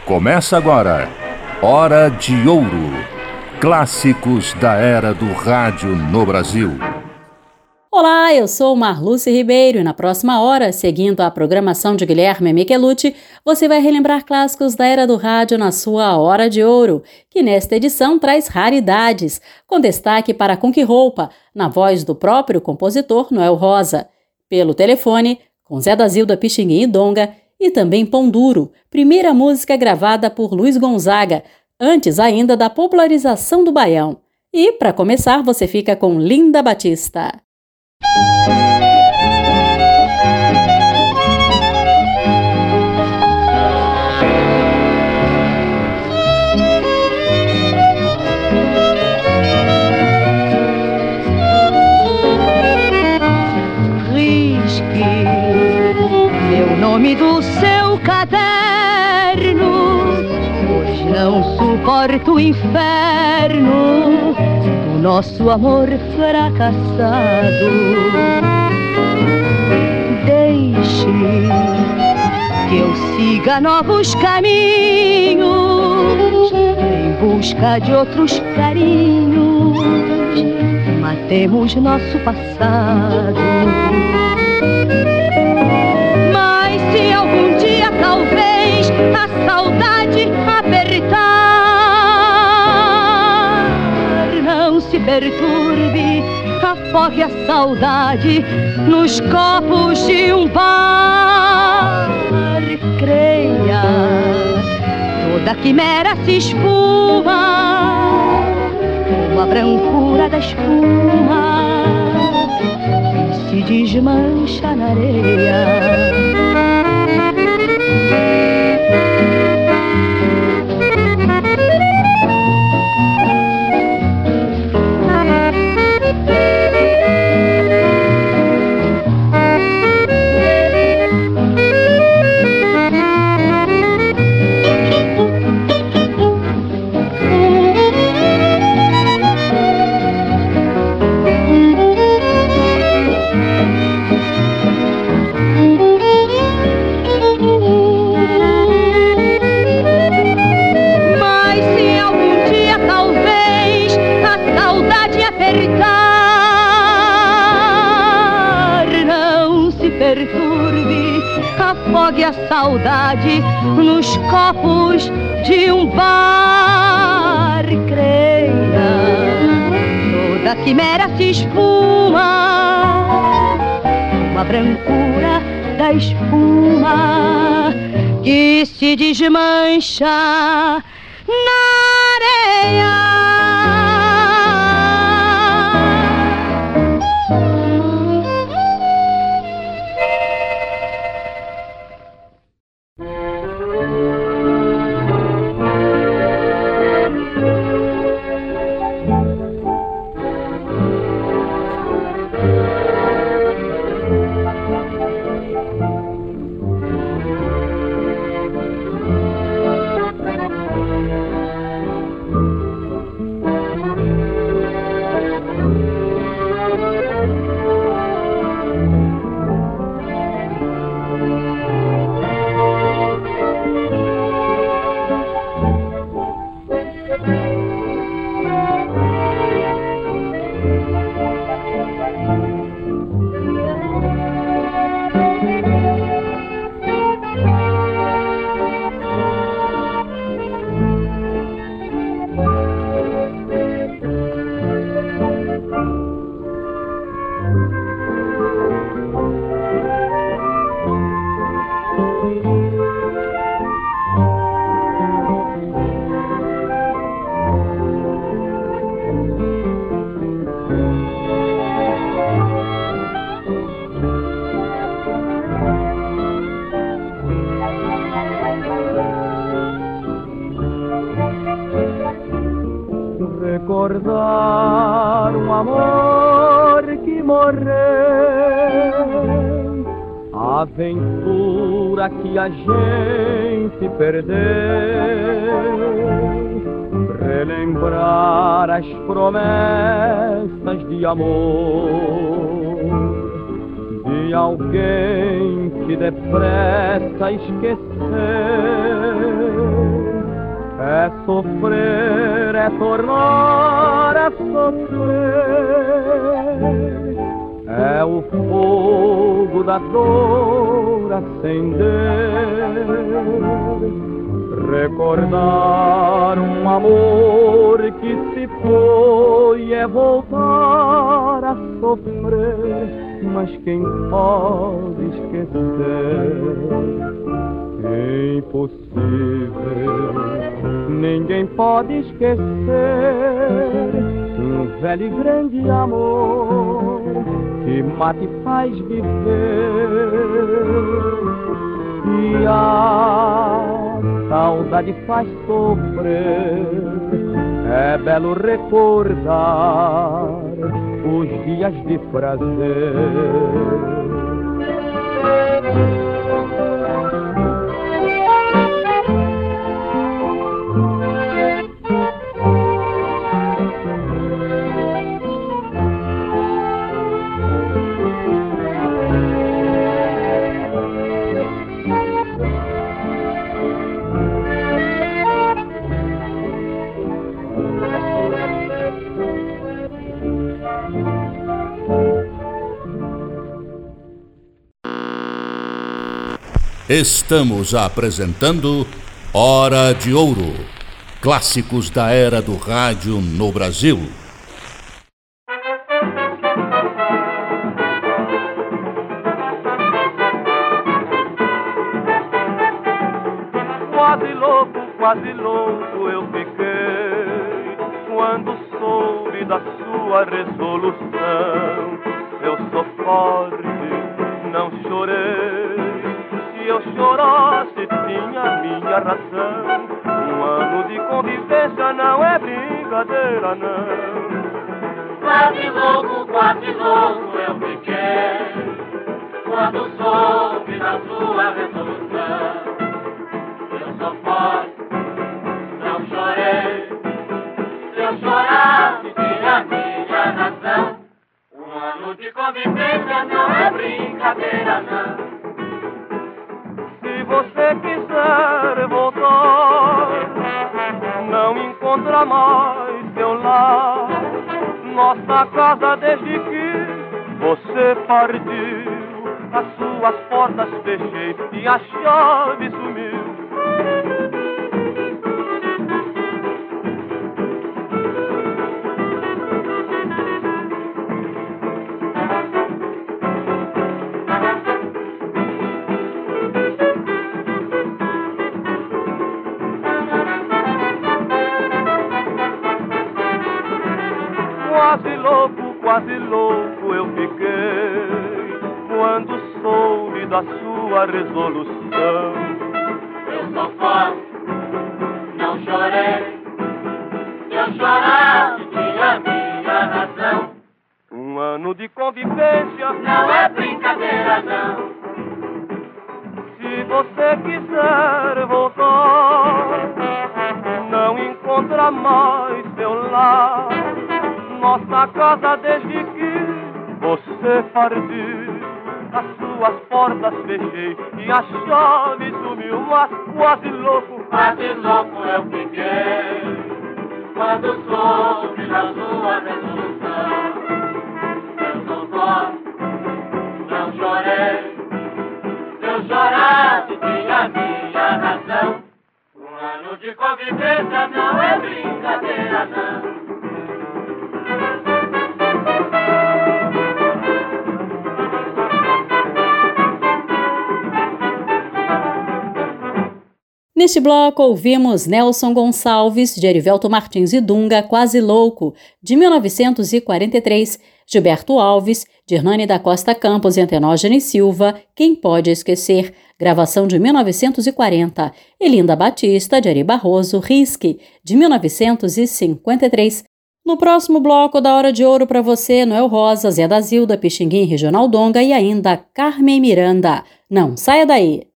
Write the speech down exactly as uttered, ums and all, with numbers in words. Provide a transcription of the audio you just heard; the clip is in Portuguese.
Começa agora, Hora de Ouro. Clássicos da era do rádio no Brasil. Olá, eu sou Marluce Ribeiro e na próxima hora, seguindo a programação de Guilherme Michelucci, você vai relembrar clássicos da era do rádio na sua Hora de Ouro, que nesta edição traz raridades, com destaque para Com Que Roupa, na voz do próprio compositor Noel Rosa. Pelo telefone, com Zé da Zilda Pixinguinha e Donga, e também Pão Duro, primeira música gravada por Luiz Gonzaga, antes ainda da popularização do baião. E, para começar, você fica com Linda Batista. Risque meu nome do seu caderno, pois não suporto o inferno do nosso amor fracassado. Deixe que eu siga novos caminhos em busca de outros carinhos. Matemos nosso passado. Mas se algum dia talvez a saudade apertar, não se perturbe, afogue a saudade nos copos de um bar. Creia, toda quimera se esfuma como a brancura da espuma que se desmancha na areia. Afogue a saudade nos copos de um bar. Creia, toda quimera se esfuma como a brancura da espuma que se desmancha na areia. Recordar um amor que morreu, a aventura que a gente perdeu, relembrar as promessas de amor, de de alguém que depressa esquecer. É sofrer, é tornar a sofrer. É o fogo da dor acender. Recordar um amor que se foi é voltar a sofrer. Mas quem pode esquecer? Impossível, ninguém pode esquecer um velho e grande amor que mata e faz viver. E a saudade faz sofrer. É belo recordar os dias de prazer. Estamos apresentando Hora de Ouro, clássicos da era do rádio no Brasil. Quase louco, quase louco eu fiquei quando soube da sua resolução. Eu sou forte, não chorei. Se eu chorasse tinha minha razão. Um ano de convivência não é brincadeira não. Quase louco, quase louco eu fiquei quando soube da sua resolução. Eu sou forte, não chorei. Se eu chorasse tinha minha razão. Um ano de convivência não é brincadeira não. Se você quiser voltar, não encontra mais seu lar. Nossa casa desde que você partiu, as suas portas fechei e a chave sumiu. Quase louco, quase louco eu fiquei quando soube da sua resolução. Eu sou forte, não chorei. Se eu chorasse tinha minha razão. Um ano de convivência não é brincadeira não. Se você quiser voltar, não encontra mais seu lar. Nossa casa desde que você partiu, as suas portas fechei e a chave sumiu. Mas quase louco, quase louco eu fiquei quando soube da sua resolução. Eu sou forte, não chorei. Se eu chorasse tinha minha razão. Um ano de convivência não é brincadeira não. Neste bloco ouvimos Nelson Gonçalves, de Erivelto Martins e Dunga, Quase Louco, de mil novecentos e quarenta e três, Gilberto Alves, de Hernani da Costa Campos e Antenógene Silva, Quem Pode Esquecer, gravação de mil novecentos e quarenta, Elinda Batista, de Ari Barroso, Risque, de mil novecentos e cinquenta e três. No próximo bloco da Hora de Ouro para você, Noel Rosa, Zé da Zilda, Pixinguim, Regional Donga e ainda Carmen Miranda. Não saia daí!